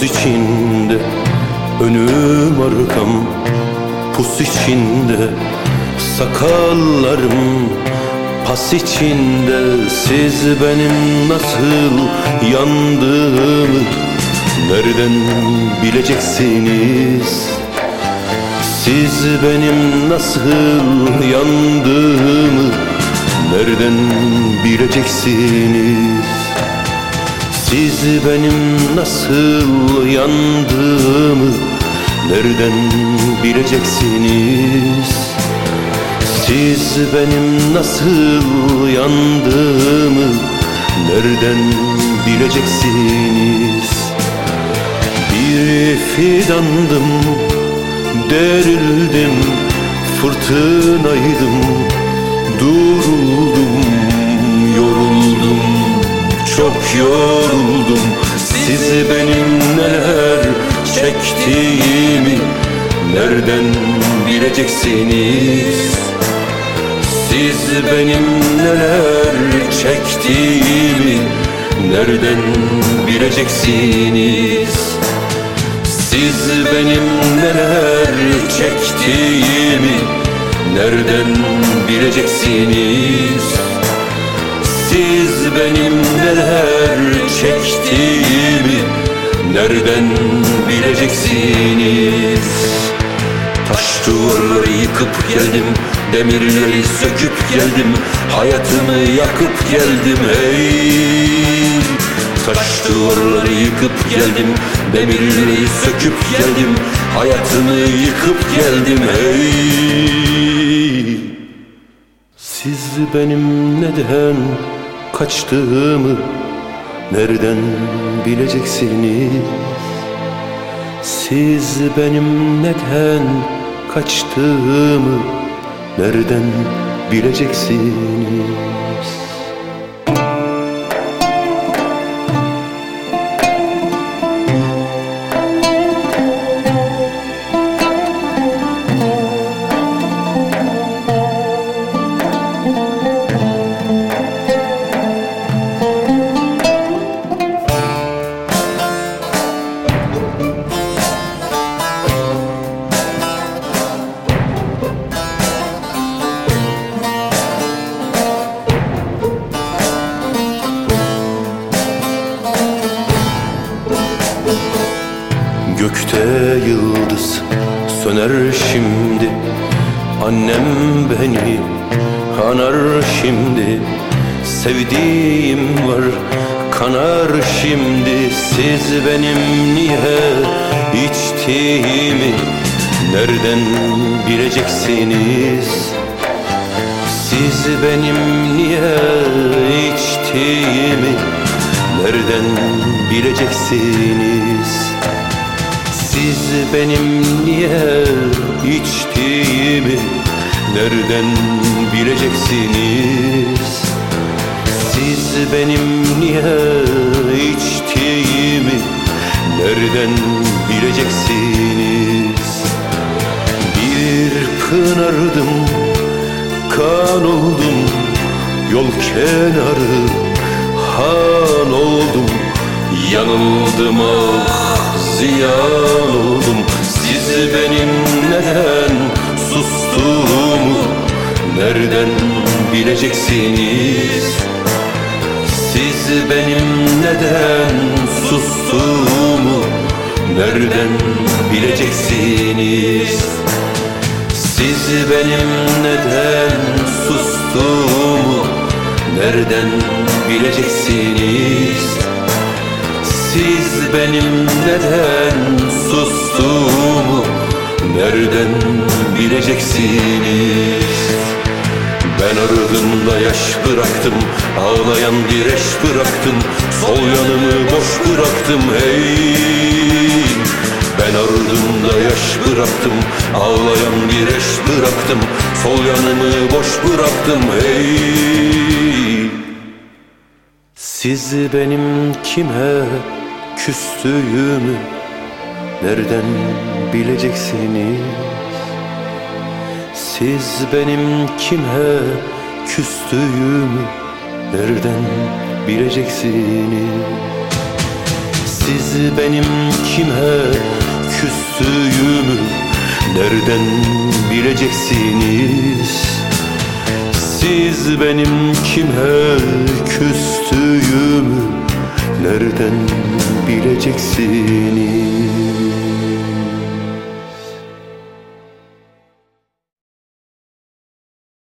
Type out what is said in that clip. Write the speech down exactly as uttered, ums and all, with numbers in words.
toz içinde, önüm arkam pus içinde, sakallarım pas içinde. Siz benim nasıl yandığımı nereden bileceksiniz? Siz benim nasıl yandığımı nereden bileceksiniz? Siz benim nasıl yandığımı nereden bileceksiniz? Siz benim nasıl yandığımı nereden bileceksiniz? Bir fidandım, derildim, fırtınaydım, duruldum, yoruldum, çok yoruldum. Siz benim neler çektiğimi nereden bileceksiniz? Siz benim neler çektiğimi nereden bileceksiniz? Siz benim neler çektiğimi nereden bileceksiniz? Siz benim neler çektiğimi nereden bileceksiniz? Taş duvarları yıkıp geldim, demirleri söküp geldim, hayatımı yakıp geldim hey. Taş duvarları yıkıp geldim, demirleri söküp geldim, hayatımı yıkıp geldim hey. Siz benim neden kaçtığımı nereden bileceksiniz? Siz benim neden kaçtığımı nereden bileceksiniz? Gökte yıldız söner şimdi, annem beni anar şimdi. Sevdiğim var kanar şimdi. Siz benim niye içtiğimi nereden bileceksiniz? Siz benim niye içtiğimi nereden bileceksiniz? Siz benim niye içtiğimi nereden bileceksiniz? Siz benim niye içtiğimi nereden bileceksiniz? Bir pınardım, kan oldum, yol kenarı han oldum. Yanıldım ah, ziyan oldum. Siz benim neden sustuğumu nereden bileceksiniz? Siz benim neden sustuğumu nereden bileceksiniz? Siz benim neden sustuğumu nereden bileceksiniz? Siz benim neden sustuğumu nereden bileceksiniz? Ben ardımda yaş bıraktım, ağlayan bir eş bıraktım, sol yanımı boş bıraktım hey. Ben ardımda yaş bıraktım, ağlayan bir eş bıraktım, sol yanımı boş bıraktım hey. Siz benim kime küstüğümü nereden bileceksiniz? Siz benim kime küstüğümü nereden bileceksiniz? Siz benim kime küstüğümü nereden bileceksiniz? Siz benim kime küstüğümü nereden bileceksiniz?